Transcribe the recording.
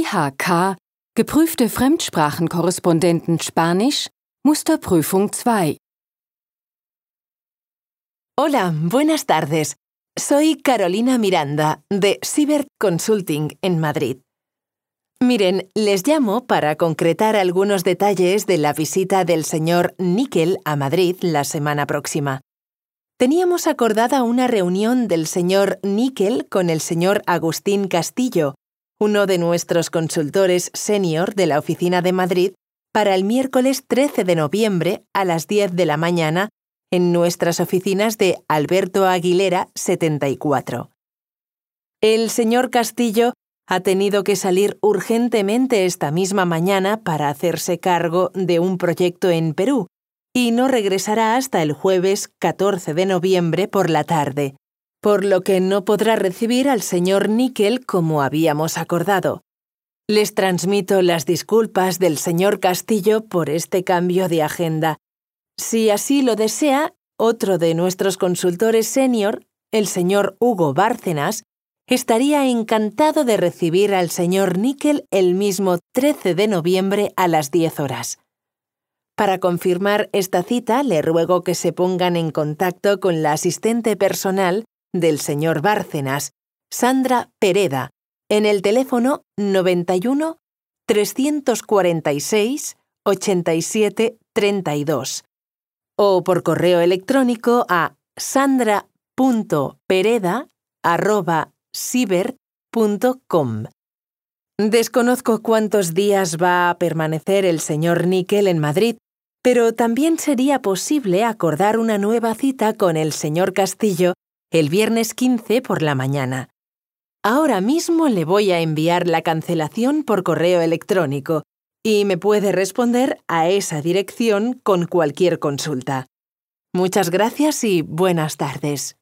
IHK, geprüfte Fremdsprachenkorrespondenten Spanisch, Musterprüfung 2. Hola, buenas tardes. Soy Carolina Miranda, de Sibert Consulting, en Madrid. Miren, les llamo para concretar algunos detalles de la visita del señor Nickel a Madrid la semana próxima. Teníamos acordada una reunión del señor Nickel con el señor Agustín Castillo, uno de nuestros consultores senior de la oficina de Madrid, para el miércoles 13 de noviembre a las 10 de la mañana en nuestras oficinas de Alberto Aguilera 74. El señor Castillo ha tenido que salir urgentemente esta misma mañana para hacerse cargo de un proyecto en Perú y no regresará hasta el jueves 14 de noviembre por la tarde, por lo que no podrá recibir al señor Nickel como habíamos acordado. Les transmito las disculpas del señor Castillo por este cambio de agenda. Si así lo desea, otro de nuestros consultores senior, el señor Hugo Bárcenas, estaría encantado de recibir al señor Nickel el mismo 13 de noviembre a las 10 horas. Para confirmar esta cita, le ruego que se pongan en contacto con la asistente personal del señor Bárcenas, Sandra Pereda, en el teléfono 91 346 87 32 o por correo electrónico a sandra.pereda@sibert.com. Desconozco cuántos días va a permanecer el señor Nickel en Madrid, pero también sería posible acordar una nueva cita con el señor Castillo el viernes 15 por la mañana. Ahora mismo le voy a enviar la cancelación por correo electrónico y me puede responder a esa dirección con cualquier consulta. Muchas gracias y buenas tardes.